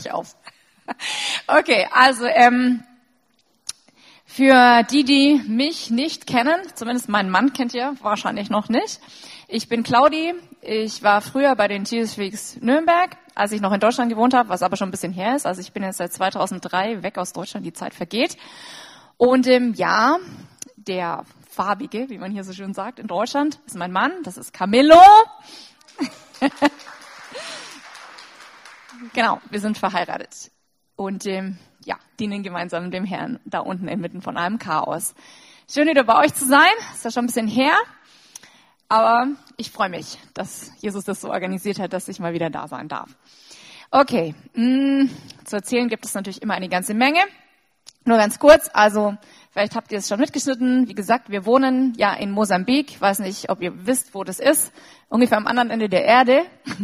ich auf. Okay, also für die mich nicht kennen, zumindest meinen Mann kennt ihr wahrscheinlich noch nicht. Ich bin Claudi, ich war früher bei den Jesus Freaks Nürnberg, als ich noch in Deutschland gewohnt habe, was aber schon ein bisschen her ist. Also ich bin jetzt seit 2003 weg aus Deutschland, die Zeit vergeht. Und ja, der Farbige, wie man hier so schön sagt, in Deutschland ist mein Mann, das ist Camillo. Genau, wir sind verheiratet und dienen gemeinsam dem Herrn da unten inmitten von einem Chaos. Schön, wieder bei euch zu sein, ist ja schon ein bisschen her, aber ich freue mich, dass Jesus das so organisiert hat, dass ich mal wieder da sein darf. Okay, zu erzählen gibt es natürlich immer eine ganze Menge. Nur ganz kurz, also vielleicht habt ihr es schon mitgeschnitten. Wie gesagt, wir wohnen ja in Mosambik. Ich weiß nicht, ob ihr wisst, wo das ist. Ungefähr am anderen Ende der Erde.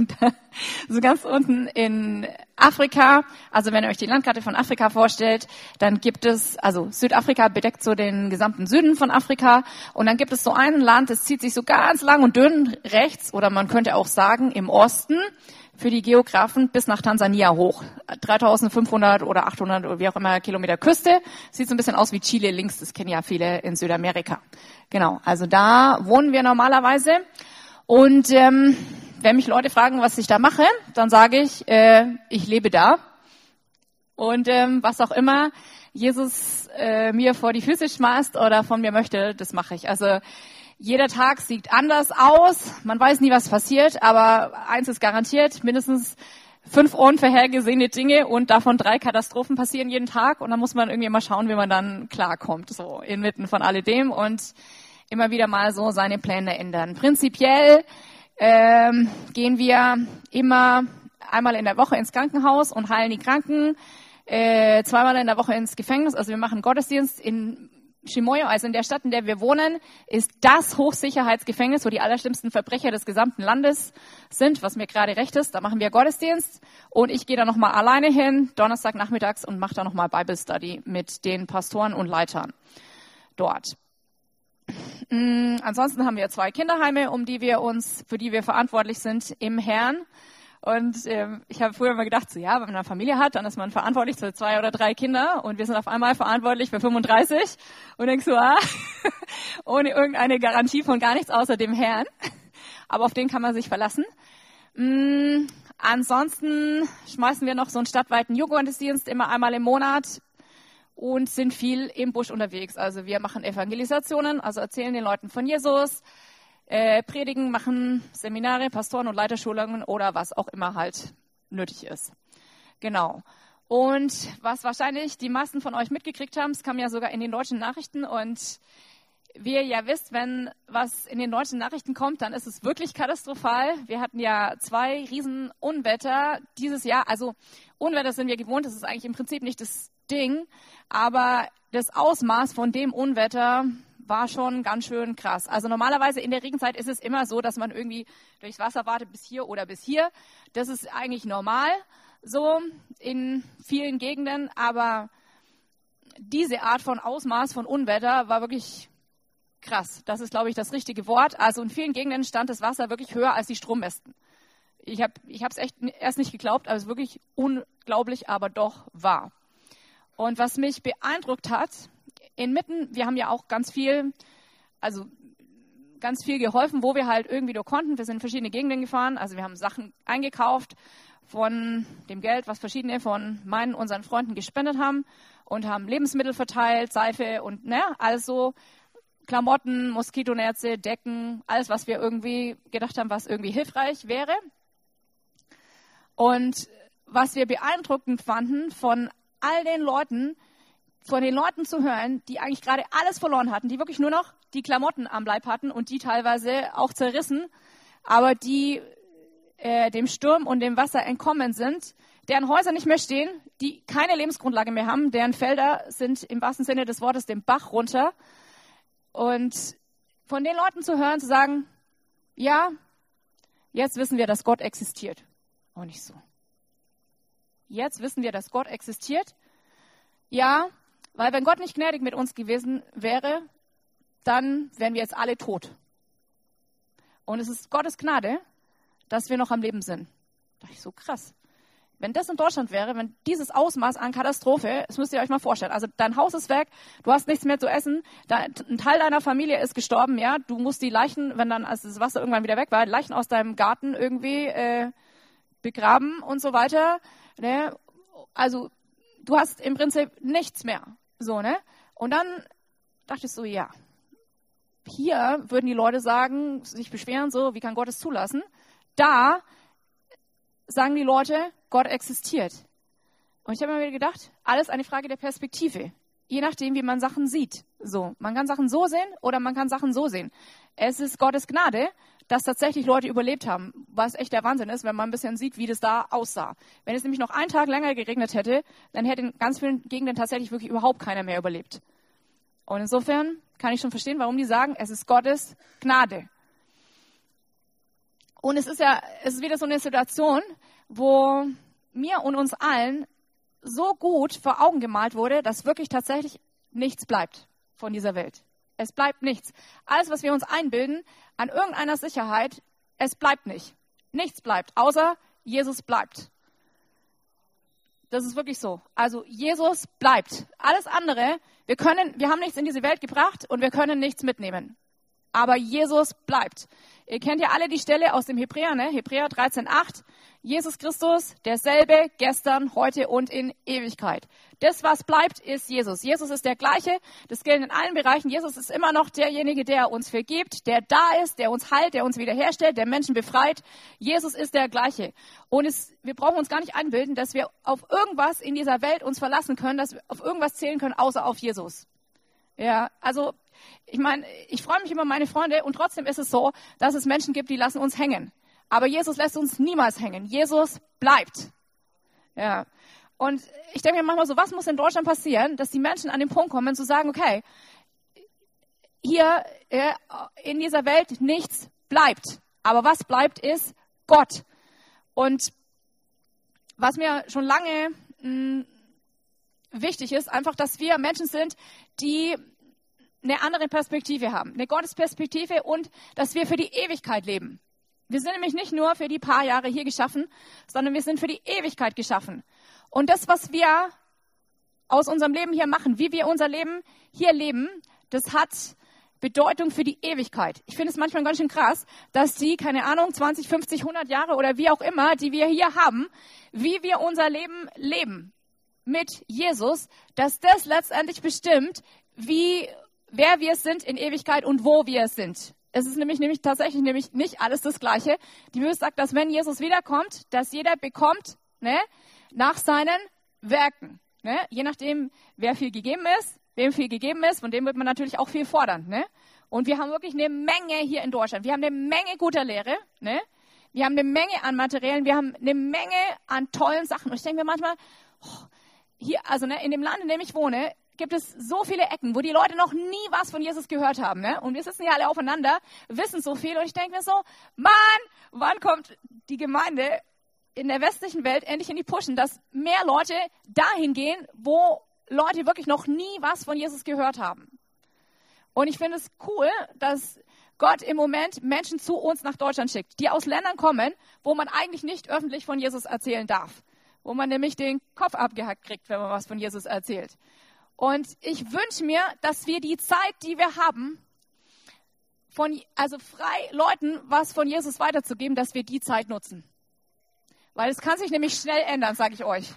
So ganz unten in Afrika. Also wenn ihr euch die Landkarte von Afrika vorstellt, dann gibt es, also Südafrika bedeckt so den gesamten Süden von Afrika. Und dann gibt es so ein Land, das zieht sich so ganz lang und dünn rechts, oder man könnte auch sagen im Osten, für die Geografen bis nach Tansania hoch. 3500 oder 800 oder wie auch immer Kilometer Küste. Sieht so ein bisschen aus wie Chile links, das kennen ja viele in Südamerika. Genau, also da wohnen wir normalerweise. Und wenn mich Leute fragen, was ich da mache, dann sage ich, ich lebe da. Und was auch immer Jesus mir vor die Füße schmeißt oder von mir möchte, das mache ich. Also jeder Tag sieht anders aus. Man weiß nie, was passiert, aber eins ist garantiert, mindestens 5 unvorhergesehene Dinge und davon 3 Katastrophen passieren jeden Tag. Und dann muss man irgendwie mal schauen, wie man dann klarkommt, so inmitten von alledem und immer wieder mal so seine Pläne ändern. Prinzipiell gehen wir immer einmal in der Woche ins Krankenhaus und heilen die Kranken, 2-mal in der Woche ins Gefängnis. Also wir machen Gottesdienst in Chimoio, also in der Stadt, in der wir wohnen, ist das Hochsicherheitsgefängnis, wo die allerschlimmsten Verbrecher des gesamten Landes sind, was mir gerade recht ist. Da machen wir Gottesdienst und ich gehe da nochmal alleine hin, Donnerstagnachmittags, und mache da nochmal Bible Study mit den Pastoren und Leitern dort. Ansonsten haben wir 2 Kinderheime, für die wir verantwortlich sind im Herrn. Und ich habe früher immer gedacht, so ja, wenn man eine Familie hat, dann ist man verantwortlich für 2 oder 3 Kinder und wir sind auf einmal verantwortlich für 35 und denkst so, ohne irgendeine Garantie von gar nichts außer dem Herrn. Aber auf den kann man sich verlassen. Ansonsten schmeißen wir noch so einen stadtweiten Jugendgottesdienst immer einmal im Monat und sind viel im Busch unterwegs. Also wir machen Evangelisationen, also erzählen den Leuten von Jesus, predigen, machen Seminare, Pastoren- und Leiterschulungen oder was auch immer halt nötig ist. Genau. Und was wahrscheinlich die meisten von euch mitgekriegt haben, es kam ja sogar in den deutschen Nachrichten, und wie ihr ja wisst, wenn was in den deutschen Nachrichten kommt, dann ist es wirklich katastrophal. Wir hatten ja 2 riesen Unwetter dieses Jahr. Also Unwetter sind wir gewohnt, das ist eigentlich im Prinzip nicht das Ding, aber das Ausmaß von dem Unwetter war schon ganz schön krass. Also normalerweise in der Regenzeit ist es immer so, dass man irgendwie durchs Wasser wartet bis hier oder bis hier. Das ist eigentlich normal so in vielen Gegenden, aber diese Art von Ausmaß von Unwetter war wirklich krass. Das ist, glaube ich, das richtige Wort. Also in vielen Gegenden stand das Wasser wirklich höher als die Strommästen. Ich habe es echt erst nicht geglaubt, aber es ist wirklich unglaublich, aber doch wahr. Und was mich beeindruckt hat, wir haben ja auch ganz viel geholfen, wo wir halt irgendwie nur konnten. Wir sind in verschiedene Gegenden gefahren, also wir haben Sachen eingekauft von dem Geld, was verschiedene von unseren Freunden gespendet haben, und haben Lebensmittel verteilt, Seife und alles so, Klamotten, Moskitonetze, Decken, alles, was wir irgendwie gedacht haben, was irgendwie hilfreich wäre. Und was wir beeindruckend fanden von den Leuten zu hören, die eigentlich gerade alles verloren hatten, die wirklich nur noch die Klamotten am Leib hatten und die teilweise auch zerrissen, aber die dem Sturm und dem Wasser entkommen sind, deren Häuser nicht mehr stehen, die keine Lebensgrundlage mehr haben, deren Felder sind im wahrsten Sinne des Wortes den Bach runter. Und von den Leuten zu hören, zu sagen, ja, jetzt wissen wir, dass Gott existiert. Auch nicht so. Jetzt wissen wir, dass Gott existiert. Ja, weil wenn Gott nicht gnädig mit uns gewesen wäre, dann wären wir jetzt alle tot. Und es ist Gottes Gnade, dass wir noch am Leben sind. Da dachte ich so, krass. Wenn das in Deutschland wäre, wenn dieses Ausmaß an Katastrophe, das müsst ihr euch mal vorstellen. Also dein Haus ist weg, du hast nichts mehr zu essen, ein Teil deiner Familie ist gestorben, ja. Du musst die Leichen, wenn dann, als das Wasser irgendwann wieder weg war, Leichen aus deinem Garten irgendwie begraben und so weiter. Ne? Also du hast im Prinzip nichts mehr. So, ne? Und dann dachte ich so, ja, hier würden die Leute sagen, sich beschweren, so, wie kann Gott es zulassen? Da sagen die Leute, Gott existiert. Und ich habe mir wieder gedacht, alles eine Frage der Perspektive. Je nachdem, wie man Sachen sieht. So, man kann Sachen so sehen oder man kann Sachen so sehen. Es ist Gottes Gnade, dass tatsächlich Leute überlebt haben, was echt der Wahnsinn ist, wenn man ein bisschen sieht, wie das da aussah. Wenn es nämlich noch einen Tag länger geregnet hätte, dann hätte in ganz vielen Gegenden tatsächlich wirklich überhaupt keiner mehr überlebt. Und insofern kann ich schon verstehen, warum die sagen, es ist Gottes Gnade. Und es ist wieder so eine Situation, wo mir und uns allen so gut vor Augen gemalt wurde, dass wirklich tatsächlich nichts bleibt von dieser Welt. Es bleibt nichts. Alles, was wir uns einbilden, an irgendeiner Sicherheit, es bleibt nicht. Nichts bleibt, außer Jesus bleibt. Das ist wirklich so. Also Jesus bleibt. Alles andere, wir haben nichts in diese Welt gebracht und wir können nichts mitnehmen. Aber Jesus bleibt. Ihr kennt ja alle die Stelle aus dem Hebräer, ne? Hebräer 13,8. Jesus Christus, derselbe gestern, heute und in Ewigkeit. Das, was bleibt, ist Jesus. Jesus ist der Gleiche. Das gilt in allen Bereichen. Jesus ist immer noch derjenige, der uns vergibt, der da ist, der uns heilt, der uns wiederherstellt, der Menschen befreit. Jesus ist der Gleiche. Und wir brauchen uns gar nicht einbilden, dass wir auf irgendwas in dieser Welt uns verlassen können, dass wir auf irgendwas zählen können, außer auf Jesus. Ja, also ich meine, ich freue mich über meine Freunde und trotzdem ist es so, dass es Menschen gibt, die lassen uns hängen. Aber Jesus lässt uns niemals hängen. Jesus bleibt. Ja. Und ich denke mir manchmal so, was muss in Deutschland passieren, dass die Menschen an den Punkt kommen, zu sagen, okay, hier in dieser Welt nichts bleibt. Aber was bleibt, ist Gott. Und was mir schon lange wichtig ist, einfach, dass wir Menschen sind, die eine andere Perspektive haben, eine Gottesperspektive und dass wir für die Ewigkeit leben. Wir sind nämlich nicht nur für die paar Jahre hier geschaffen, sondern wir sind für die Ewigkeit geschaffen. Und das, was wir aus unserem Leben hier machen, wie wir unser Leben hier leben, das hat Bedeutung für die Ewigkeit. Ich finde es manchmal ganz schön krass, dass die, keine Ahnung, 20, 50, 100 Jahre oder wie auch immer, die wir hier haben, wie wir unser Leben leben mit Jesus, dass das letztendlich bestimmt, wer wir sind in Ewigkeit und wo wir sind. Es ist nämlich tatsächlich nicht alles das Gleiche. Die Bibel sagt, dass wenn Jesus wiederkommt, dass jeder bekommt, ne, nach seinen Werken. Ne? Je nachdem, wem viel gegeben ist, von dem wird man natürlich auch viel fordern. Ne? Und wir haben wirklich eine Menge hier in Deutschland. Wir haben eine Menge guter Lehre. Ne? Wir haben eine Menge an Materialien. Wir haben eine Menge an tollen Sachen. Und ich denke mir manchmal, hier, also ne, in dem Land, in dem ich wohne, gibt es so viele Ecken, wo die Leute noch nie was von Jesus gehört haben. Ne? Und wir sitzen hier alle aufeinander, wissen so viel. Und ich denke mir so, Mann, wann kommt die Gemeinde in der westlichen Welt endlich in die Pushen, dass mehr Leute dahin gehen, wo Leute wirklich noch nie was von Jesus gehört haben. Und ich finde es cool, dass Gott im Moment Menschen zu uns nach Deutschland schickt, die aus Ländern kommen, wo man eigentlich nicht öffentlich von Jesus erzählen darf. Wo man nämlich den Kopf abgehackt kriegt, wenn man was von Jesus erzählt. Und ich wünsche mir, dass wir die Zeit, die wir haben, frei Leuten was von Jesus weiterzugeben, dass wir die Zeit nutzen. Weil es kann sich nämlich schnell ändern, sage ich euch.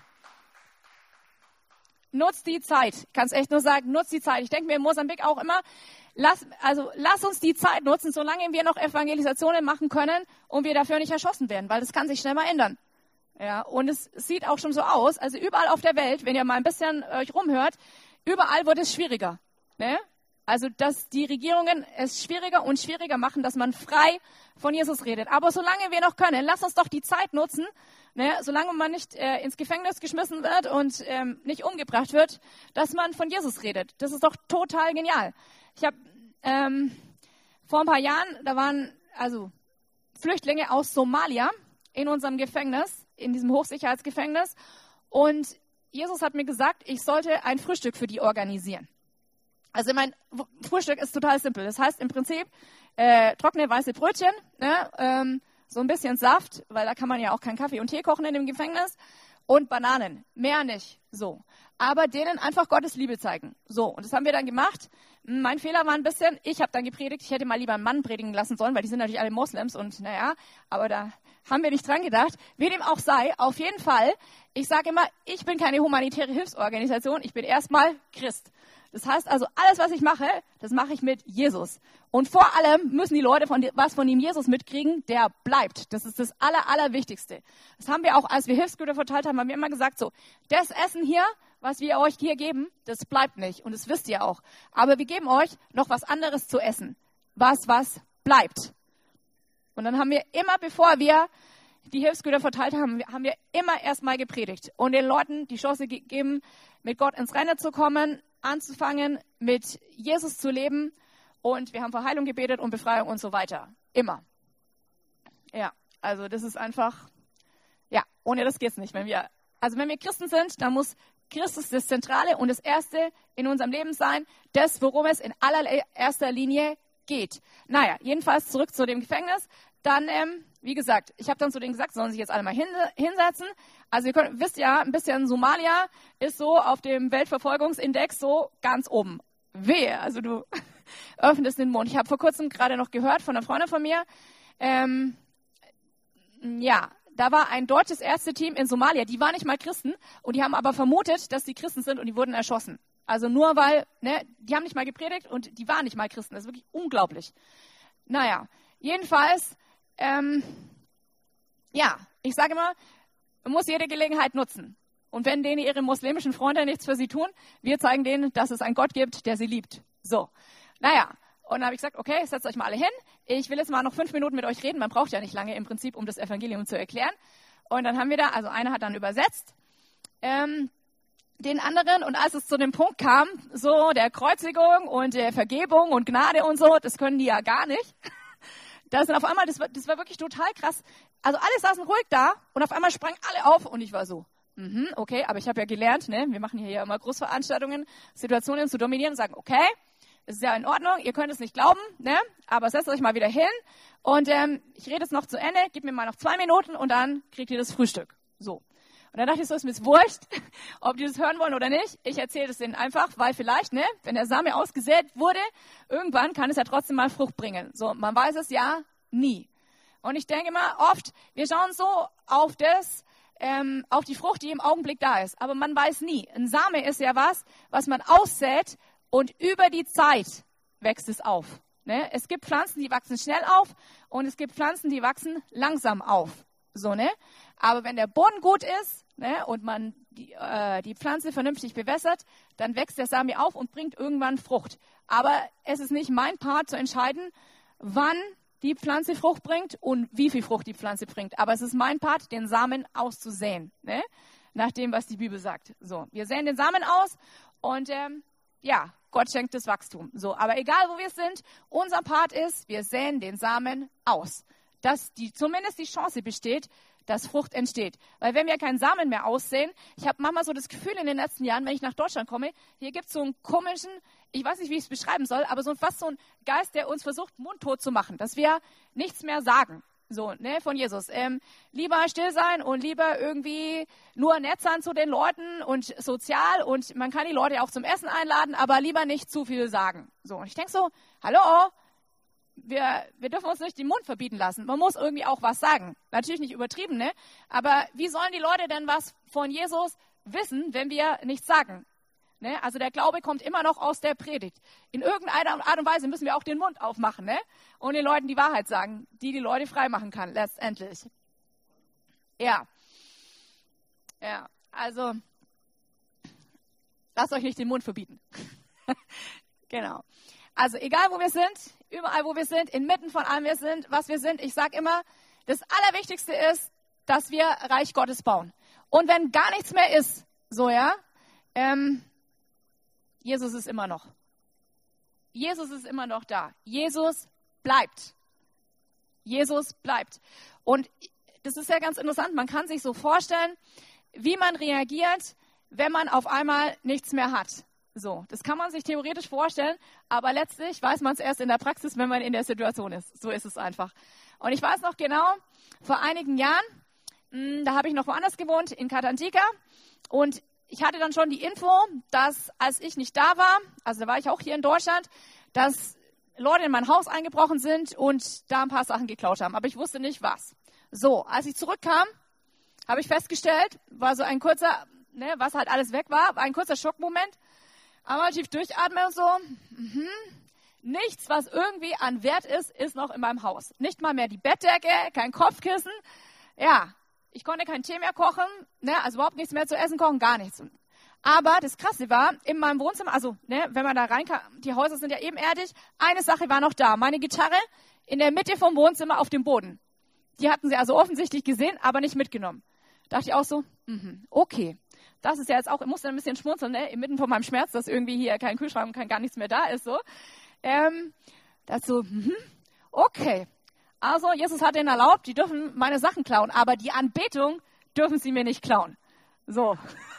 Nutzt die Zeit. Ich kann es echt nur sagen, nutzt die Zeit. Ich denke mir in Mosambik auch immer, lass uns die Zeit nutzen, solange wir noch Evangelisationen machen können und wir dafür nicht erschossen werden, weil das kann sich schnell mal ändern. Ja, und es sieht auch schon so aus, also überall auf der Welt, wenn ihr mal ein bisschen euch rumhört, überall wird es schwieriger. Ne? Also, dass die Regierungen es schwieriger und schwieriger machen, dass man frei von Jesus redet. Aber solange wir noch können, lasst uns doch die Zeit nutzen, ne? Solange man nicht ins Gefängnis geschmissen wird und nicht umgebracht wird, dass man von Jesus redet. Das ist doch total genial. Ich habe vor ein paar Jahren, da waren Flüchtlinge aus Somalia in unserem Gefängnis, in diesem Hochsicherheitsgefängnis. Und Jesus hat mir gesagt, ich sollte ein Frühstück für die organisieren. Also mein Frühstück ist total simpel. Das heißt im Prinzip trockene weiße Brötchen, ne, so ein bisschen Saft, weil da kann man ja auch keinen Kaffee und Tee kochen in dem Gefängnis. und Bananen, mehr nicht, so. Aber denen einfach Gottes Liebe zeigen. So, und das haben wir dann gemacht. Mein Fehler war ein bisschen, ich habe dann gepredigt, ich hätte mal lieber einen Mann predigen lassen sollen, weil die sind natürlich alle Moslems und naja, aber da haben wir nicht dran gedacht. Wie dem auch sei, auf jeden Fall, ich sage immer, ich bin keine humanitäre Hilfsorganisation, ich bin erstmal Christ. Das heißt also, alles, was ich mache, das mache ich mit Jesus. Und vor allem müssen die Leute was von dem Jesus mitkriegen, der bleibt. Das ist das Allerwichtigste. Das haben wir auch, als wir Hilfsgüter verteilt haben, haben wir immer gesagt, so, das Essen hier, was wir euch hier geben, das bleibt nicht. Und das wisst ihr auch. Aber wir geben euch noch was anderes zu essen. Was bleibt. Und dann haben wir immer, bevor wir die Hilfsgüter verteilt haben, haben wir immer erstmal gepredigt. Und den Leuten die Chance gegeben, mit Gott ins Reine zu kommen, anzufangen, mit Jesus zu leben. Und wir haben für Heilung gebetet und Befreiung und so weiter. Immer. Ja, also das ist einfach, ja, ohne das geht's nicht. Wenn wir Christen sind, dann muss Christus das Zentrale und das Erste in unserem Leben sein, das, worum es in allererster Linie geht. Naja, jedenfalls zurück zu dem Gefängnis. Dann, wie gesagt, ich habe dann zu denen gesagt, sollen sich jetzt alle mal hinsetzen. Also ihr wisst ja, ein bisschen Somalia ist so auf dem Weltverfolgungsindex so ganz oben. Wehe, also du öffnest den Mund. Ich habe vor kurzem gerade noch gehört von einer Freundin von mir, da war ein deutsches Ärzteteam in Somalia, die waren nicht mal Christen und die haben aber vermutet, dass die Christen sind und die wurden erschossen. Also nur weil, die haben nicht mal gepredigt und die waren nicht mal Christen. Das ist wirklich unglaublich. Naja, jedenfalls, ich sage immer, man muss jede Gelegenheit nutzen. Und wenn denen ihre muslimischen Freunde nichts für sie tun, wir zeigen denen, dass es einen Gott gibt, der sie liebt. So, naja. Und dann habe ich gesagt, okay, setzt euch mal alle hin. Ich will jetzt mal noch 5 Minuten mit euch reden. Man braucht ja nicht lange im Prinzip, um das Evangelium zu erklären. Und dann haben wir also einer hat dann übersetzt, den anderen. Und als es zu dem Punkt kam, so der Kreuzigung und der Vergebung und Gnade und so, das können die ja gar nicht. Das war wirklich total krass. Also alle saßen ruhig da und auf einmal sprangen alle auf und ich war so, okay, aber ich habe ja gelernt, wir machen hier ja immer Großveranstaltungen, Situationen zu dominieren und sagen, okay, es ist ja in Ordnung, ihr könnt es nicht glauben, aber setzt euch mal wieder hin und ich rede jetzt noch zu Ende, gib mir mal noch 2 Minuten und dann kriegt ihr das Frühstück. So. Und dann dachte ich so, ist mir wurscht, ob die das hören wollen oder nicht. Ich erzähle das denen einfach, weil vielleicht, wenn der Same ausgesät wurde, irgendwann kann es ja trotzdem mal Frucht bringen. So, man weiß es ja nie. Und ich denke mal, oft, wir schauen so auf auf die Frucht, die im Augenblick da ist. Aber man weiß nie. Ein Same ist ja was man aussät und über die Zeit wächst es auf. Es gibt Pflanzen, die wachsen schnell auf und es gibt Pflanzen, die wachsen langsam auf. So, Aber wenn der Boden gut ist, und man die Pflanze vernünftig bewässert, dann wächst der Same auf und bringt irgendwann Frucht. Aber es ist nicht mein Part zu entscheiden, wann die Pflanze Frucht bringt und wie viel Frucht die Pflanze bringt. Aber es ist mein Part, den Samen auszusäen, nach dem, was die Bibel sagt. So, wir säen den Samen aus und Gott schenkt das Wachstum. So, aber egal, wo wir sind, unser Part ist, wir säen den Samen aus, dass zumindest die Chance besteht, dass Frucht entsteht. Weil wenn wir keinen Samen mehr aussehen, ich habe manchmal so das Gefühl in den letzten Jahren, wenn ich nach Deutschland komme, hier gibt es so einen komischen, ich weiß nicht, wie ich es beschreiben soll, aber fast so ein Geist, der uns versucht, mundtot zu machen, dass wir nichts mehr sagen. So, von Jesus. Lieber still sein und lieber irgendwie nur nett sein zu den Leuten und sozial und man kann die Leute auch zum Essen einladen, aber lieber nicht zu viel sagen. So, und ich denke so, hallo, wir dürfen uns nicht den Mund verbieten lassen. Man muss irgendwie auch was sagen. Natürlich nicht übertrieben, aber wie sollen die Leute denn was von Jesus wissen, wenn wir nichts sagen? Also der Glaube kommt immer noch aus der Predigt. In irgendeiner Art und Weise müssen wir auch den Mund aufmachen, und den Leuten die Wahrheit sagen, die Leute frei machen kann, letztendlich. Ja, also lasst euch nicht den Mund verbieten. Genau. Also egal, wo wir sind, überall, wo wir sind, inmitten von allem, was wir sind, ich sage immer, das Allerwichtigste ist, dass wir Reich Gottes bauen. Und wenn gar nichts mehr ist, Jesus ist immer noch. Jesus ist immer noch da. Jesus bleibt. Jesus bleibt. Und das ist ja ganz interessant. Man kann sich so vorstellen, wie man reagiert, wenn man auf einmal nichts mehr hat. So, das kann man sich theoretisch vorstellen, aber letztlich weiß man es erst in der Praxis, wenn man in der Situation ist. So ist es einfach. Und ich weiß noch genau, vor einigen Jahren Da habe ich noch woanders gewohnt, in Katantika. Und ich hatte dann schon die Info, dass als ich nicht da war, also da war ich auch hier in Deutschland, dass Leute in mein Haus eingebrochen sind und da ein paar Sachen geklaut haben. Aber ich wusste nicht was. So, als ich zurückkam, habe ich festgestellt, war so ein kurzer, was halt alles weg war ein kurzer Schockmoment. Einmal tief durchatmen und so. Nichts, was irgendwie an Wert ist noch in meinem Haus. Nicht mal mehr die Bettdecke, kein Kopfkissen. Ja, ich konnte keinen Tee mehr kochen, also überhaupt nichts mehr zu essen kochen, gar nichts. Aber das Krasse war, in meinem Wohnzimmer, also wenn man da reinkam, die Häuser sind ja ebenerdig, eine Sache war noch da, meine Gitarre in der Mitte vom Wohnzimmer auf dem Boden. Die hatten sie also offensichtlich gesehen, aber nicht mitgenommen. Dachte ich auch so, okay, das ist ja jetzt auch, ich musste ein bisschen schmunzeln, inmitten von meinem Schmerz, dass irgendwie hier kein Kühlschrank und kein gar nichts mehr da ist, so. Dazu, okay. Also Jesus hat ihnen erlaubt, die dürfen meine Sachen klauen, aber die Anbetung dürfen sie mir nicht klauen. So.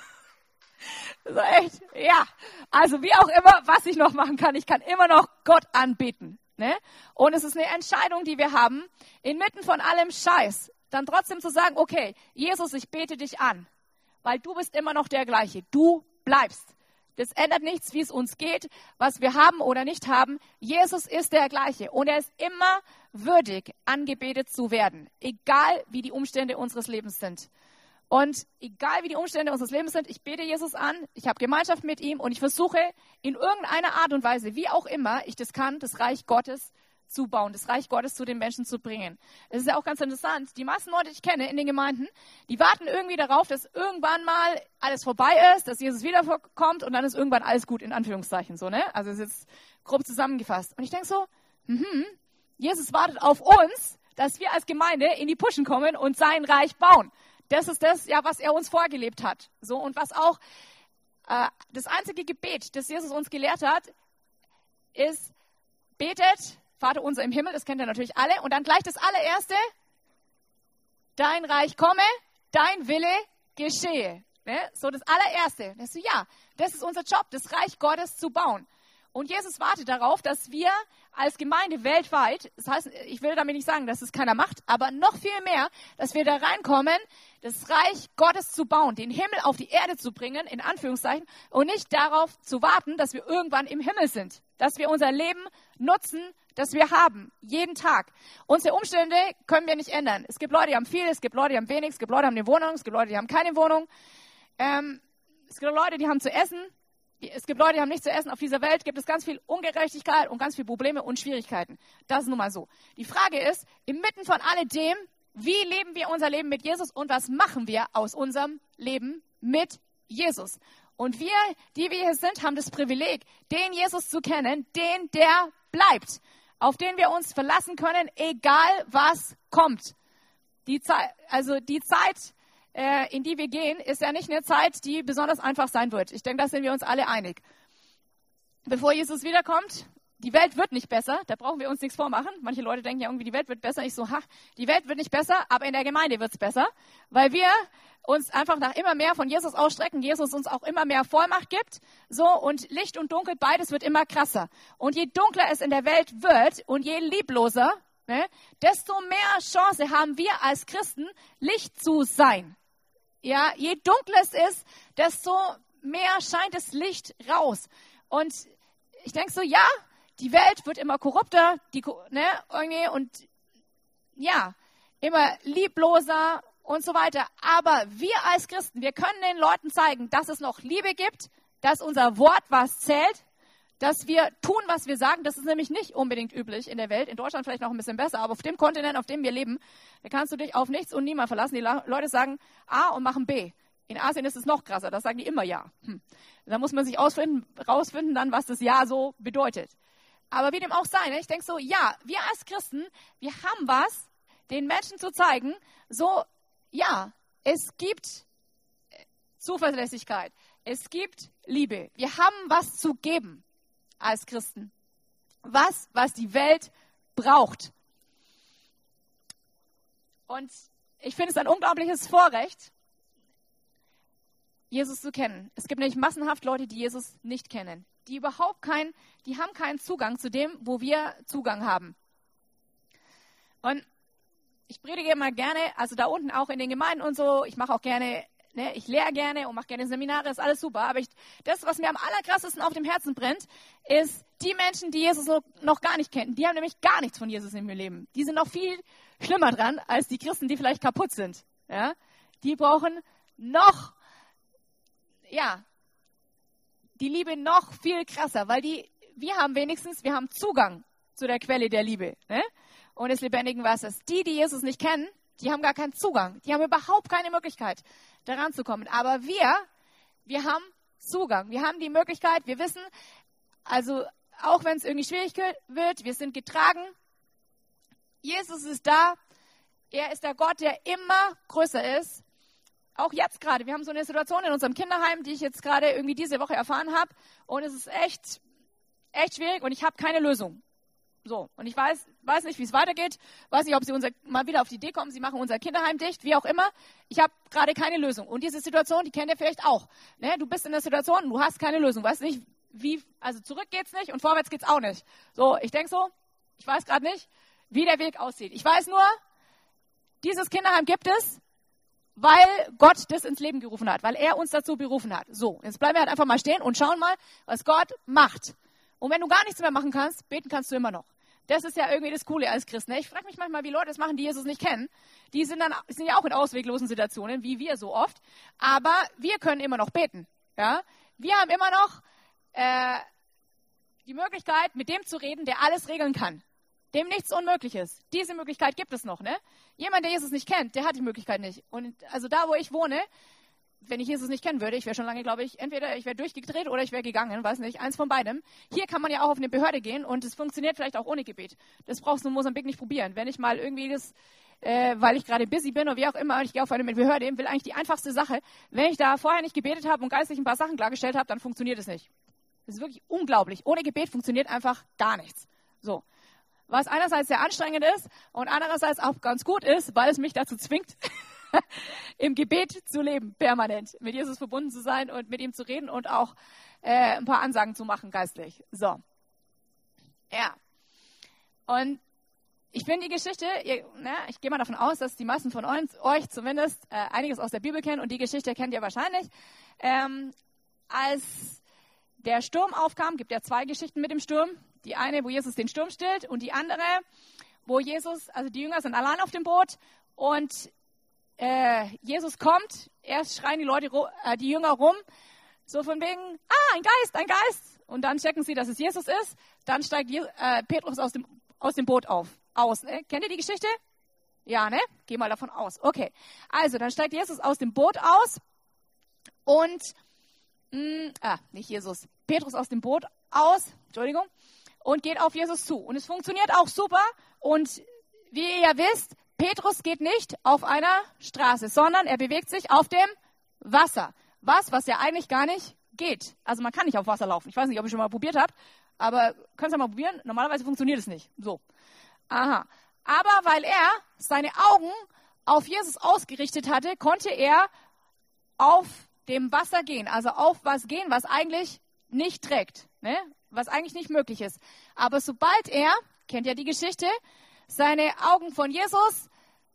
So echt, ja. Also wie auch immer, was ich noch machen kann, ich kann immer noch Gott anbeten. Und es ist eine Entscheidung, die wir haben, inmitten von allem Scheiß, dann trotzdem zu sagen, okay, Jesus, ich bete dich an, weil du bist immer noch der gleiche. Du bleibst. Das ändert nichts, wie es uns geht, was wir haben oder nicht haben. Jesus ist der gleiche und er ist immer würdig, angebetet zu werden, egal wie die Umstände unseres Lebens sind. Und egal wie die Umstände unseres Lebens sind, ich bete Jesus an, ich habe Gemeinschaft mit ihm und ich versuche in irgendeiner Art und Weise, wie auch immer ich das kann, das Reich Gottes zu bauen, das Reich Gottes zu den Menschen zu bringen. Es ist ja auch ganz interessant, die meisten Leute, die ich kenne in den Gemeinden, die warten irgendwie darauf, dass irgendwann mal alles vorbei ist, dass Jesus wiederkommt und dann ist irgendwann alles gut, in Anführungszeichen. So, Also es ist jetzt grob zusammengefasst. Und ich denke so, Jesus wartet auf uns, dass wir als Gemeinde in die Puschen kommen und sein Reich bauen. Das ist das, ja, was er uns vorgelebt hat. So, und was auch das einzige Gebet, das Jesus uns gelehrt hat, ist, betet, Vater unser im Himmel, das kennt ihr natürlich alle. Und dann gleich das allererste, dein Reich komme, dein Wille geschehe. So das allererste. Das ist so, ja, das ist unser Job, das Reich Gottes zu bauen. Und Jesus wartet darauf, dass wir als Gemeinde weltweit, das heißt, ich will damit nicht sagen, dass es keiner macht, aber noch viel mehr, dass wir da reinkommen, das Reich Gottes zu bauen, den Himmel auf die Erde zu bringen, in Anführungszeichen, und nicht darauf zu warten, dass wir irgendwann im Himmel sind. Dass wir unser Leben nutzen, das wir haben, jeden Tag. Unsere Umstände können wir nicht ändern. Es gibt Leute, die haben viel, es gibt Leute, die haben wenig, es gibt Leute, die haben eine Wohnung, es gibt Leute, die haben keine Wohnung. Es gibt Leute, die haben zu essen. Es gibt Leute, die haben nichts zu essen. Auf dieser Welt gibt es ganz viel Ungerechtigkeit und ganz viele Probleme und Schwierigkeiten. Das ist nun mal so. Die Frage ist, inmitten von alledem, wie leben wir unser Leben mit Jesus und was machen wir aus unserem Leben mit Jesus? Und wir, die wir hier sind, haben das Privileg, den Jesus zu kennen, der bleibt, auf den wir uns verlassen können, egal was kommt. Die Zeit, in die wir gehen, ist ja nicht eine Zeit, die besonders einfach sein wird. Ich denke, da sind wir uns alle einig. Bevor Jesus wiederkommt, die Welt wird nicht besser, da brauchen wir uns nichts vormachen. Manche Leute denken ja irgendwie, die Welt wird besser. Ich so, die Welt wird nicht besser, aber in der Gemeinde wird es besser, weil wir uns einfach nach immer mehr von Jesus ausstrecken, Jesus uns auch immer mehr Vollmacht gibt. So, und Licht und Dunkel, beides wird immer krasser. Und je dunkler es in der Welt wird und je liebloser, desto mehr Chance haben wir als Christen, Licht zu sein. Ja, je dunkler es ist, desto mehr scheint das Licht raus. Und ich denke so, ja, die Welt wird immer korrupter, und ja, immer liebloser und so weiter. Aber wir als Christen, wir können den Leuten zeigen, dass es noch Liebe gibt, dass unser Wort was zählt, dass wir tun, was wir sagen. Das ist nämlich nicht unbedingt üblich in der Welt. In Deutschland vielleicht noch ein bisschen besser, aber auf dem Kontinent, auf dem wir leben, da kannst du dich auf nichts und niemand verlassen. Die Leute sagen A und machen B. In Asien ist es noch krasser, da sagen die immer Ja. Da muss man sich rausfinden dann, was das Ja so bedeutet. Aber wie dem auch sei, ich denke so, ja, wir als Christen, wir haben was, den Menschen zu zeigen, so, ja, es gibt Zuverlässigkeit, es gibt Liebe. Wir haben was zu geben als Christen. Was die Welt braucht. Und ich finde es ein unglaubliches Vorrecht, Jesus zu kennen. Es gibt nämlich massenhaft Leute, die Jesus nicht kennen. Die haben keinen Zugang zu dem, wo wir Zugang haben. Und ich predige immer gerne, also da unten auch in den Gemeinden und so. Ich mache auch gerne, ne, ich lehre gerne und mache gerne Seminare, ist alles super. Aber das, was mir am allerkrassesten auf dem Herzen brennt, ist die Menschen, die Jesus noch gar nicht kennen. Die haben nämlich gar nichts von Jesus in ihrem Leben. Die sind noch viel schlimmer dran als die Christen, die vielleicht kaputt sind. Ja? Die brauchen noch, ja, die Liebe noch viel krasser, weil wir haben Zugang zu der Quelle der Liebe, ne? Und des lebendigen Wassers. Die Jesus nicht kennen, die haben gar keinen Zugang. Die haben überhaupt keine Möglichkeit, daran zu kommen. Aber wir haben Zugang. Wir haben die Möglichkeit, wir wissen, also auch wenn es irgendwie schwierig wird, wir sind getragen. Jesus ist da. Er ist der Gott, der immer größer ist. Auch jetzt gerade. Wir haben so eine Situation in unserem Kinderheim, die ich jetzt gerade irgendwie diese Woche erfahren habe. Und es ist echt schwierig und ich habe keine Lösung. So, und ich weiß nicht, wie es weitergeht. Weiß nicht, ob sie mal wieder auf die Idee kommen, sie machen unser Kinderheim dicht, wie auch immer. Ich habe gerade keine Lösung. Und diese Situation, die kennt ihr vielleicht auch. Ne? Du bist in der Situation und du hast keine Lösung. Weißt nicht, also zurück geht's nicht und vorwärts geht's auch nicht. So, ich denke so, ich weiß gerade nicht, wie der Weg aussieht. Ich weiß nur, dieses Kinderheim gibt es, weil Gott das ins Leben gerufen hat, weil er uns dazu berufen hat. So, jetzt bleiben wir halt einfach mal stehen und schauen mal, was Gott macht. Und wenn du gar nichts mehr machen kannst, beten kannst du immer noch. Das ist ja irgendwie das Coole als Christ. Ne? Ich frage mich manchmal, wie Leute das machen, die Jesus nicht kennen. Die sind ja auch in ausweglosen Situationen, wie wir so oft. Aber wir können immer noch beten. Ja? Wir haben immer noch die Möglichkeit, mit dem zu reden, der alles regeln kann. Dem nichts unmöglich ist. Diese Möglichkeit gibt es noch. Ne? Jemand, der Jesus nicht kennt, der hat die Möglichkeit nicht. Und also da, wo ich wohne, wenn ich Jesus nicht kennen würde, ich wäre schon lange, glaube ich, entweder ich wäre durchgedreht oder ich wäre gegangen, weiß nicht, eins von beidem. Hier kann man ja auch auf eine Behörde gehen und es funktioniert vielleicht auch ohne Gebet. Das brauchst du in Mosambik nicht probieren. Wenn ich mal irgendwie weil ich gerade busy bin oder wie auch immer, ich gehe auf eine Behörde, will eigentlich die einfachste Sache. Wenn ich da vorher nicht gebetet habe und geistlich ein paar Sachen klargestellt habe, dann funktioniert es nicht. Das ist wirklich unglaublich. Ohne Gebet funktioniert einfach gar nichts. So. Was einerseits sehr anstrengend ist und andererseits auch ganz gut ist, weil es mich dazu zwingt, im Gebet zu leben, permanent, mit Jesus verbunden zu sein und mit ihm zu reden und auch ein paar Ansagen zu machen, geistlich. So. Ja. Und ich finde die Geschichte, ich gehe mal davon aus, dass die meisten von euch zumindest einiges aus der Bibel kennen und die Geschichte kennt ihr wahrscheinlich. Als der Sturm aufkam, gibt ja 2 Geschichten mit dem Sturm. Die eine, wo Jesus den Sturm stillt und die andere, wo Jesus, also die Jünger sind allein auf dem Boot und Jesus kommt, erst schreien die Jünger rum, so von wegen, ein Geist. Und dann checken sie, dass es Jesus ist. Dann steigt Petrus aus dem Boot aus. Ne? Kennt ihr die Geschichte? Ja, ne? Geh mal davon aus. Okay. Also, dann steigt Jesus aus dem Boot aus und, nicht Jesus, Petrus aus dem Boot aus, Entschuldigung, und geht auf Jesus zu. Und es funktioniert auch super. Und wie ihr ja wisst, Petrus geht nicht auf einer Straße, sondern er bewegt sich auf dem Wasser. Was ja eigentlich gar nicht geht. Also man kann nicht auf Wasser laufen. Ich weiß nicht, ob ihr schon mal probiert habt, aber könnt ihr mal probieren. Normalerweise funktioniert es nicht. So. Aha. Aber weil er seine Augen auf Jesus ausgerichtet hatte, konnte er auf dem Wasser gehen. Also auf was gehen, was eigentlich nicht trägt. Ne? Was eigentlich nicht möglich ist. Aber sobald er, kennt ja die Geschichte, seine Augen von Jesus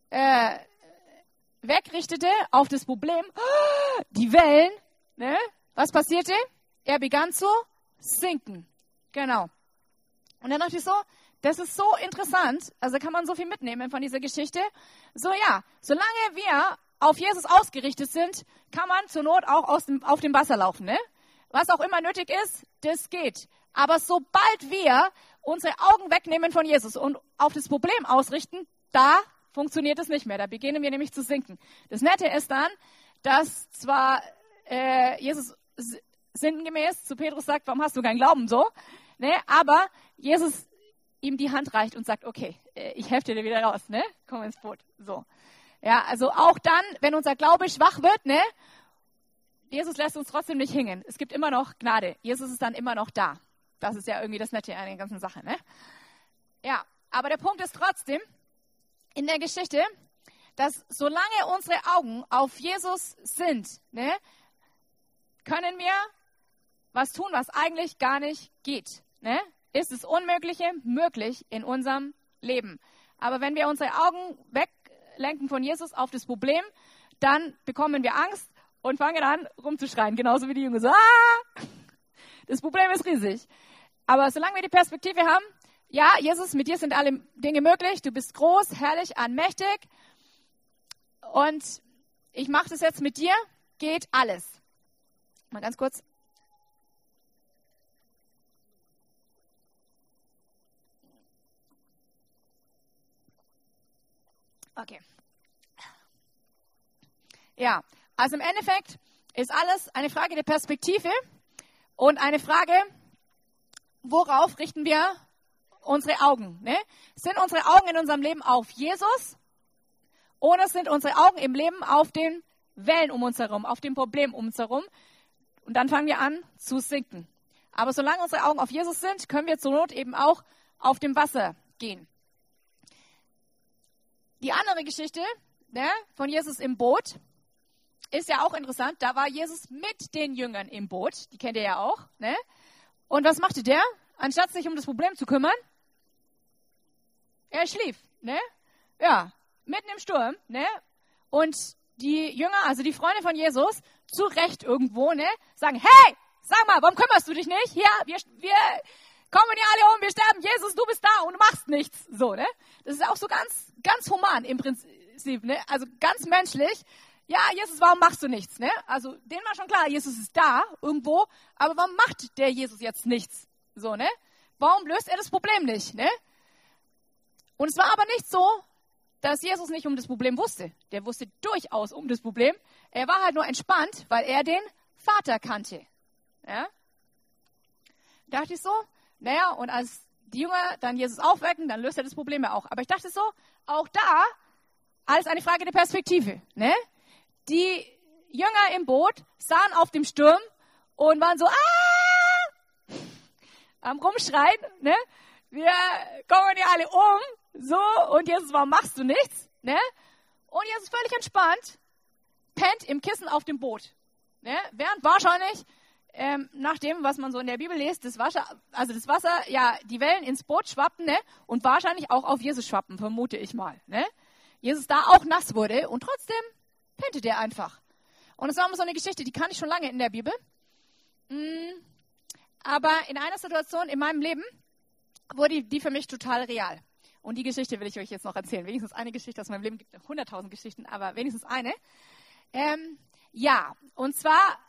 wegrichtete auf das Problem, die Wellen, ne? Was passierte? Er begann zu sinken. Genau. Und dann dachte ich so, das ist so interessant, also kann man so viel mitnehmen von dieser Geschichte. So ja, solange wir auf Jesus ausgerichtet sind, kann man zur Not auch auf dem Wasser laufen. Ne? Was auch immer nötig ist, das geht. Aber sobald wir unsere Augen wegnehmen von Jesus und auf das Problem ausrichten, da funktioniert es nicht mehr. Da beginnen wir nämlich zu sinken. Das Nette ist dann, dass zwar Jesus sinngemäß zu Petrus sagt, warum hast du keinen Glauben so? Ne? Aber Jesus ihm die Hand reicht und sagt, okay, ich helfe dir wieder raus, ne? Komm ins Boot. So. Ja, also auch dann, wenn unser Glaube schwach wird, ne? Jesus lässt uns trotzdem nicht hängen. Es gibt immer noch Gnade. Jesus ist dann immer noch da. Das ist ja irgendwie das Nette an der ganzen Sache, ne? Ja, aber der Punkt ist trotzdem in der Geschichte, dass solange unsere Augen auf Jesus sind, ne, können wir was tun, was eigentlich gar nicht geht, ne? Ist das Unmögliche möglich in unserem Leben. Aber wenn wir unsere Augen lenken von Jesus auf das Problem, dann bekommen wir Angst und fangen an rumzuschreien, genauso wie die Jünger so, ah! Das Problem ist riesig. Aber solange wir die Perspektive haben, ja, Jesus, mit dir sind alle Dinge möglich, du bist groß, herrlich, allmächtig und ich mache das jetzt mit dir, geht alles. Mal ganz kurz. Okay. Ja, also im Endeffekt ist alles eine Frage der Perspektive und eine Frage, worauf richten wir unsere Augen? Ne? Sind unsere Augen in unserem Leben auf Jesus oder sind unsere Augen im Leben auf den Wellen um uns herum, auf dem Problem um uns herum? Und dann fangen wir an zu sinken. Aber solange unsere Augen auf Jesus sind, können wir zur Not eben auch auf dem Wasser gehen. Die andere Geschichte, ne, von Jesus im Boot ist ja auch interessant. Da war Jesus mit den Jüngern im Boot. Die kennt ihr ja auch. Ne? Und was machte der? Anstatt sich um das Problem zu kümmern, er schlief. Ne? Ja, mitten im Sturm. Ne? Und die Jünger, also die Freunde von Jesus, zu Recht irgendwo, ne, sagen, hey, sag mal, warum kümmerst du dich nicht? Hier, wir kommen hier alle um, wir sterben. Jesus, du bist da und du machst nichts. So, ne? Das ist auch so ganz, ganz human im Prinzip, ne? Also ganz menschlich. Ja, Jesus, warum machst du nichts, ne? Also, denen war schon klar, Jesus ist da, irgendwo, aber warum macht der Jesus jetzt nichts? So, ne? Warum löst er das Problem nicht, ne? Und es war aber nicht so, dass Jesus nicht um das Problem wusste. Der wusste durchaus um das Problem. Er war halt nur entspannt, weil er den Vater kannte. Ja? Da dachte ich so, naja, und als die Jünger dann Jesus aufwecken, dann löst er das Problem ja auch. Aber ich dachte so, auch da, alles eine Frage der Perspektive. Ne? Die Jünger im Boot sahen auf dem Sturm und waren so, am Rumschreien, ne? Wir kommen hier alle um, so, und Jesus, warum machst du nichts, ne? Und Jesus völlig entspannt, pennt im Kissen auf dem Boot, ne? Während wahrscheinlich, nach dem, was man so in der Bibel liest, das Wasser, ja, die Wellen ins Boot schwappten, ne? Und wahrscheinlich auch auf Jesus schwappen, vermute ich mal, ne? Jesus da auch nass wurde und trotzdem pennte der einfach. Und es war immer so eine Geschichte, die kannte ich schon lange in der Bibel. Aber in einer Situation in meinem Leben wurde die für mich total real. Und die Geschichte will ich euch jetzt noch erzählen. Wenigstens eine Geschichte aus meinem Leben, gibt 100.000 Geschichten, aber wenigstens eine. Ja, und zwar,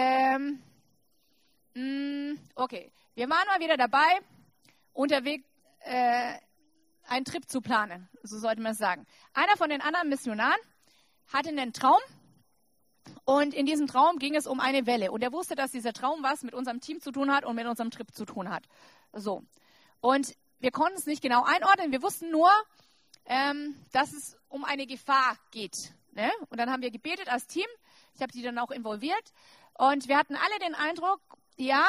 okay, wir waren mal wieder dabei, unterwegs einen Trip zu planen, so sollte man es sagen. Einer von den anderen Missionaren hatte einen Traum und in diesem Traum ging es um eine Welle. Und er wusste, dass dieser Traum was mit unserem Team zu tun hat und mit unserem Trip zu tun hat. So. Und wir konnten es nicht genau einordnen. Wir wussten nur, dass es um eine Gefahr geht. Ne? Und dann haben wir gebetet als Team. Ich habe die dann auch involviert. Und wir hatten alle den Eindruck, ja,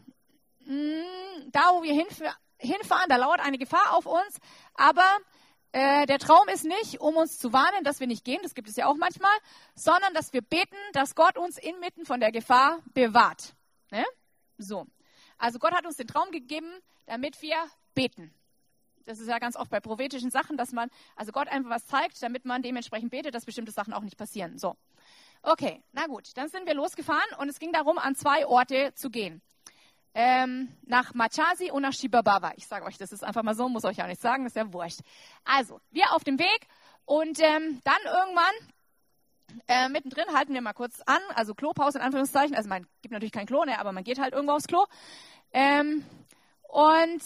da wo wir hinfahren, da lauert eine Gefahr auf uns. Aber der Traum ist nicht, um uns zu warnen, dass wir nicht gehen, das gibt es ja auch manchmal, sondern dass wir beten, dass Gott uns inmitten von der Gefahr bewahrt. Ne? So. Also Gott hat uns den Traum gegeben, damit wir beten. Das ist ja ganz oft bei prophetischen Sachen, dass man, also Gott einfach was zeigt, damit man dementsprechend betet, dass bestimmte Sachen auch nicht passieren. So. Okay, na gut, dann sind wir losgefahren und es ging darum, an 2 Orte zu gehen. Nach Machasi und nach Shibabava. Ich sage euch, das ist einfach mal so, muss euch auch nicht sagen, das ist ja wurscht. Also, wir auf dem Weg und dann irgendwann mittendrin halten wir mal kurz an, also Klopause in Anführungszeichen, also man gibt natürlich kein Klo, ne, aber man geht halt irgendwo aufs Klo. Und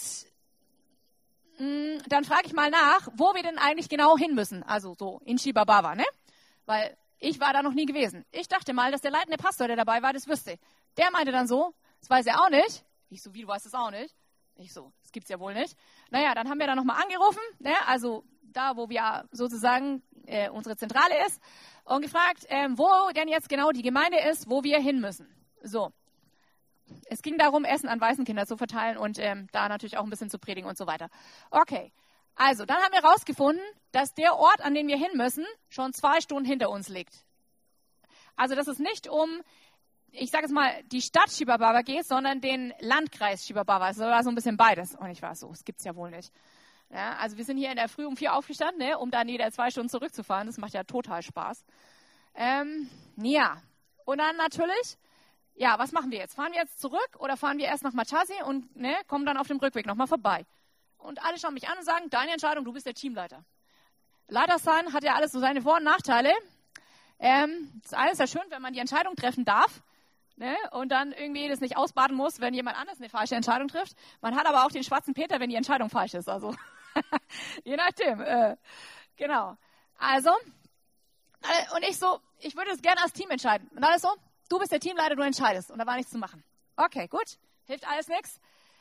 dann frage ich mal nach, wo wir denn eigentlich genau hin müssen, also so in Shibabava, ne? Weil ich war da noch nie gewesen. Ich dachte mal, dass der leitende Pastor, der dabei war, das wüsste. Der meinte dann so, das weiß er auch nicht. Ich so, wie, du weißt es auch nicht? Ich so, das gibt's ja wohl nicht. Naja, dann haben wir da nochmal angerufen, ne? Also da, wo wir sozusagen unsere Zentrale ist, und gefragt, wo denn jetzt genau die Gemeinde ist, wo wir hin müssen. So. Es ging darum, Essen an Waisenkinder zu verteilen und da natürlich auch ein bisschen zu predigen und so weiter. Okay, also dann haben wir herausgefunden, dass der Ort, an den wir hin müssen, schon 2 Stunden hinter uns liegt. Also dass es nicht um, ich sage jetzt mal, die Stadt Shibabava geht, sondern den Landkreis Shibabava. Es war so ein bisschen beides. Und ich war so, das gibt's ja wohl nicht. Ja, also wir sind hier in der Früh um 4 aufgestanden, ne, um dann jeder 2 Stunden zurückzufahren. Das macht ja total Spaß. Ja, und dann natürlich, ja, was machen wir jetzt? Fahren wir jetzt zurück oder fahren wir erst nach Machasi und ne, kommen dann auf dem Rückweg nochmal vorbei? Und alle schauen mich an und sagen, deine Entscheidung, du bist der Teamleiter. Leiter sein hat ja alles so seine Vor- und Nachteile. Das eine ist ja schön, wenn man die Entscheidung treffen darf, ne, und dann irgendwie das nicht ausbaden muss, wenn jemand anders eine falsche Entscheidung trifft. Man hat aber auch den schwarzen Peter, wenn die Entscheidung falsch ist. Also je nachdem. Genau. Also, und ich würde es gerne als Team entscheiden. Und alles so, du bist der Teamleiter, du entscheidest. Und da war nichts zu machen. Okay, gut. Hilft alles nichts.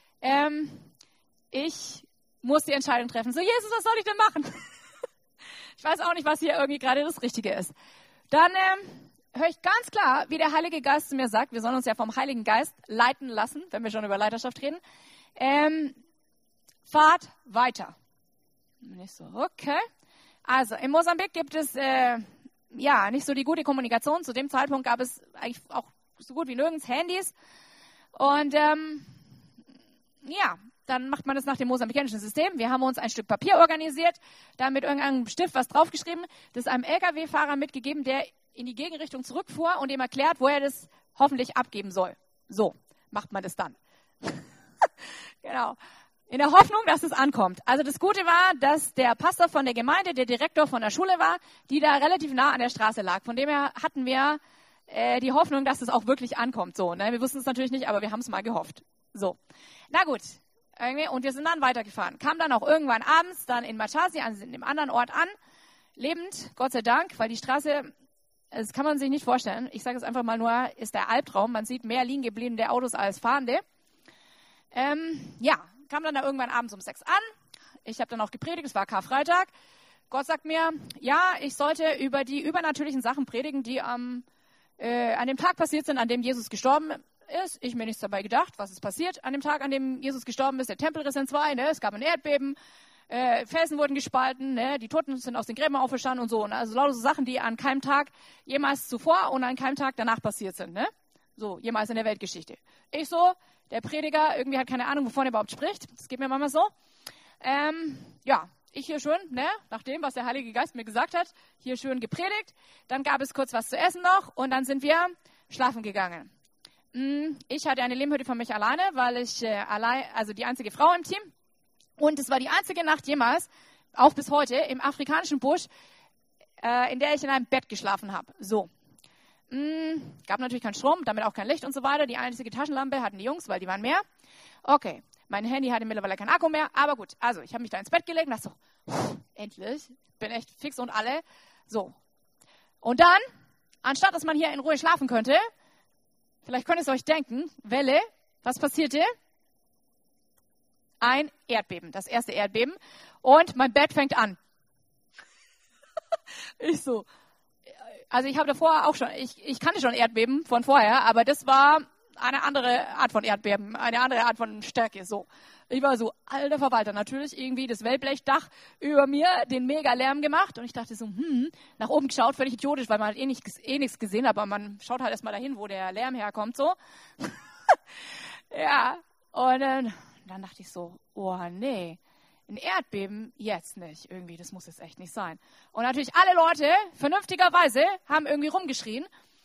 Ich muss die Entscheidung treffen. So, Jesus, was soll ich denn machen? Ich weiß auch nicht, was hier irgendwie gerade das Richtige ist. Dann höre ich ganz klar, wie der Heilige Geist zu mir sagt, wir sollen uns ja vom Heiligen Geist leiten lassen, wenn wir schon über Leiterschaft reden. Fahrt weiter. Und ich so, okay. Also, in Mosambik gibt es nicht so die gute Kommunikation. Zu dem Zeitpunkt gab es eigentlich auch so gut wie nirgends Handys. Und dann macht man das nach dem mosambikanischen System. Wir haben uns ein Stück Papier organisiert, da mit irgendeinem Stift was draufgeschrieben, das einem LKW-Fahrer mitgegeben, der in die Gegenrichtung zurückfuhr und ihm erklärt, wo er das hoffentlich abgeben soll. So macht man das dann. Genau. In der Hoffnung, dass es ankommt. Also das Gute war, dass der Pastor von der Gemeinde, der Direktor von der Schule war, die da relativ nah an der Straße lag. Von dem her hatten wir die Hoffnung, dass es auch wirklich ankommt. So, ne? Wir wussten es natürlich nicht, aber wir haben es mal gehofft. So, na gut. Und wir sind dann weitergefahren. Kam dann auch irgendwann abends dann in Machasi, also in einem anderen Ort an. Lebend, Gott sei Dank, weil die Straße, das kann man sich nicht vorstellen. Ich sage es einfach mal nur, ist der Albtraum. Man sieht mehr liegen gebliebene Autos als fahrende. Kam dann da irgendwann abends um 6 an. Ich habe dann auch gepredigt, es war Karfreitag. Gott sagt mir, ja, ich sollte über die übernatürlichen Sachen predigen, die an dem Tag passiert sind, an dem Jesus gestorben ist. Ich mir nichts dabei gedacht, was ist passiert an dem Tag, an dem Jesus gestorben ist. Der Tempel riss in 2, ne? Es gab ein Erdbeben, Felsen wurden gespalten, ne? Die Toten sind aus den Gräbern auferstanden und so. Ne? Also lauter so Sachen, die an keinem Tag jemals zuvor und an keinem Tag danach passiert sind. Ne? So, jemals in der Weltgeschichte. Ich so, der Prediger irgendwie hat keine Ahnung, wovon er überhaupt spricht. Das geht mir manchmal so. Ich hier schön, ne, nach dem, was der Heilige Geist mir gesagt hat, hier schön gepredigt. Dann gab es kurz was zu essen noch und dann sind wir schlafen gegangen. Ich hatte eine Lehmhütte für mich alleine, weil ich die einzige Frau im Team. Und es war die einzige Nacht jemals, auch bis heute, im afrikanischen Busch, in der ich in einem Bett geschlafen habe. So. Gab natürlich keinen Strom, damit auch kein Licht und so weiter. Die einzige Taschenlampe hatten die Jungs, weil die waren mehr. Okay, mein Handy hatte mittlerweile keinen Akku mehr, aber gut. Also, ich habe mich da ins Bett gelegt und dachte so, endlich, bin echt fix und alle. So. Und dann, anstatt dass man hier in Ruhe schlafen könnte, vielleicht könnt ihr es euch denken, Welle, was passierte? Ein Erdbeben, das erste Erdbeben. Und mein Bett fängt an. Ich so, also ich habe davor auch schon, ich kannte schon Erdbeben von vorher, aber das war eine andere Art von Erdbeben, eine andere Art von Stärke, so. Ich war so, alter Verwalter, natürlich irgendwie das Wellblechdach über mir, den mega Lärm gemacht und ich dachte so, nach oben geschaut, völlig idiotisch, weil man halt nichts gesehen hat, aber man schaut halt erstmal dahin, wo der Lärm herkommt, so. Ja, und dann dachte ich so, oh nee, ein Erdbeben jetzt nicht, irgendwie, das muss jetzt echt nicht sein. Und natürlich alle Leute, vernünftigerweise, haben irgendwie rumgeschrien,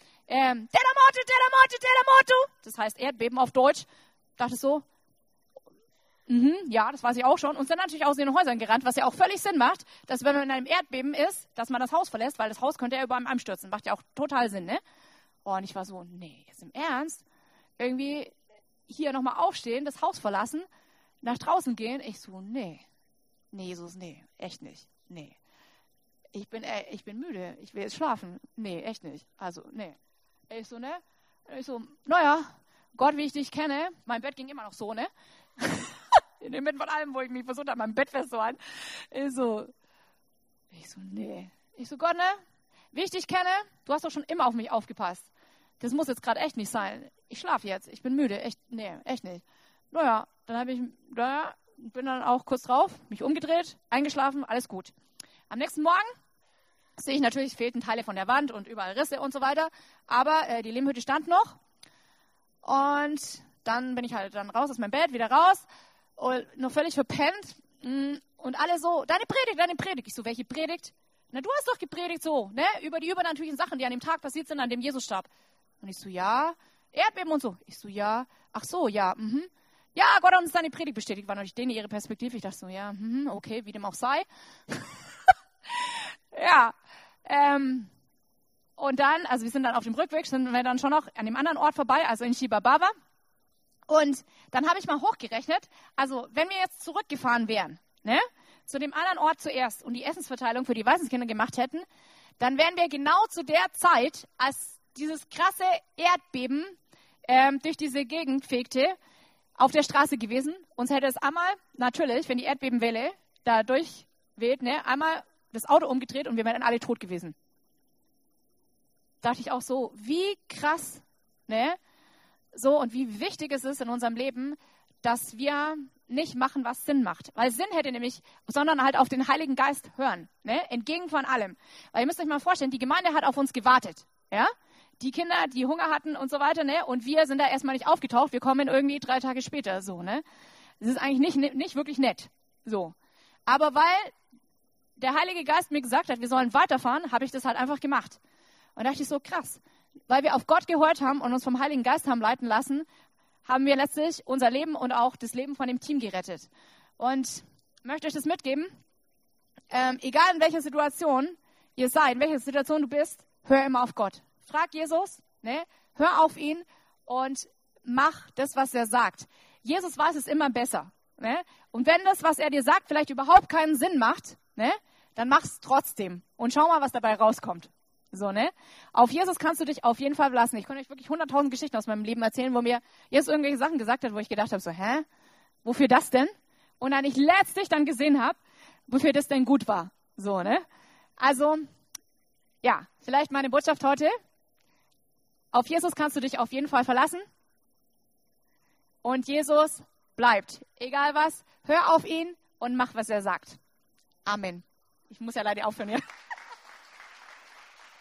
Terremoto, das heißt Erdbeben auf Deutsch. Dachte so, ja, das weiß ich auch schon. Und sind natürlich aus den Häusern gerannt, was ja auch völlig Sinn macht, dass wenn man in einem Erdbeben ist, dass man das Haus verlässt, weil das Haus könnte ja über einem einstürzen. Macht ja auch total Sinn, ne? Oh, und ich war so, nee, jetzt im Ernst? Irgendwie hier nochmal aufstehen, das Haus verlassen, nach draußen gehen. Ich so, nee, Jesus, nee, echt nicht, nee. Ich bin müde, ich will jetzt schlafen. Nee, echt nicht. Also, nee. Ich so, ne? Ich so, naja, Gott, wie ich dich kenne, mein Bett ging immer noch so, ne? Inmitten von allem, wo ich mich versucht habe, mein Bett festzuhalten. Ich so, nee. Ich so, Gott, ne? Wie ich dich kenne, du hast doch schon immer auf mich aufgepasst. Das muss jetzt gerade echt nicht sein. Ich schlafe jetzt, ich bin müde, echt nicht. Naja, dann bin dann auch kurz drauf, mich umgedreht, eingeschlafen, alles gut. Am nächsten Morgen sehe ich natürlich, fehlten Teile von der Wand und überall Risse und so weiter. Aber die Lehmhütte stand noch. Und dann bin ich halt dann raus aus meinem Bett, wieder raus. Und noch völlig verpennt, Und alle so, deine Predigt. Ich so, welche Predigt? Na, du hast doch gepredigt so, ne? Über die übernatürlichen Sachen, die an dem Tag passiert sind, an dem Jesus starb. Und ich so, ja. Erdbeben und so. Ich so, ja. Ach so, ja. Ja, Gott hat uns deine Predigt bestätigt. War natürlich denen ihre Perspektive. Ich dachte so, ja, okay, wie dem auch sei. Ja. Und dann, also wir sind dann auf dem Rückweg, sind wir dann schon noch an dem anderen Ort vorbei, also in Shibababa. Und dann habe ich mal hochgerechnet, also wenn wir jetzt zurückgefahren wären, ne, zu dem anderen Ort zuerst und die Essensverteilung für die Waisenkinder gemacht hätten, dann wären wir genau zu der Zeit, als dieses krasse Erdbeben durch diese Gegend fegte, auf der Straße gewesen. Uns hätte es einmal, natürlich, wenn die Erdbebenwelle da durchweht, ne, einmal das Auto umgedreht und wir wären alle tot gewesen. Dachte ich auch so, wie krass, ne? So, und wie wichtig es ist in unserem Leben, dass wir nicht machen, was Sinn macht. Weil Sinn hätte nämlich, sondern halt auf den Heiligen Geist hören, ne? Entgegen von allem. Weil ihr müsst euch mal vorstellen, die Gemeinde hat auf uns gewartet, ja? Die Kinder, die Hunger hatten und so weiter, ne? Und wir sind da erstmal nicht aufgetaucht, wir kommen irgendwie 3 Tage später, so, ne? Das ist eigentlich nicht wirklich nett, so. Aber weil der Heilige Geist mir gesagt hat, wir sollen weiterfahren, habe ich das halt einfach gemacht. Und da dachte ich so, krass. Weil wir auf Gott gehört haben und uns vom Heiligen Geist haben leiten lassen, haben wir letztlich unser Leben und auch das Leben von dem Team gerettet. Und ich möchte euch das mitgeben, egal in welcher Situation ihr seid, in welcher Situation du bist, hör immer auf Gott. Frag Jesus, ne? Hör auf ihn und mach das, was er sagt. Jesus weiß es immer besser. Ne? Und wenn das, was er dir sagt, vielleicht überhaupt keinen Sinn macht, ne? Dann mach's trotzdem und schau mal, was dabei rauskommt. So, ne? Auf Jesus kannst du dich auf jeden Fall verlassen. Ich kann euch wirklich 100.000 Geschichten aus meinem Leben erzählen, wo mir Jesus irgendwelche Sachen gesagt hat, wo ich gedacht habe, so, wofür das denn? Und dann ich letztlich dann gesehen habe, wofür das denn gut war. So, ne? Also, ja, vielleicht meine Botschaft heute. Auf Jesus kannst du dich auf jeden Fall verlassen. Und Jesus bleibt. Egal was, hör auf ihn und mach, was er sagt. Amen. Ich muss ja leider aufhören, ja.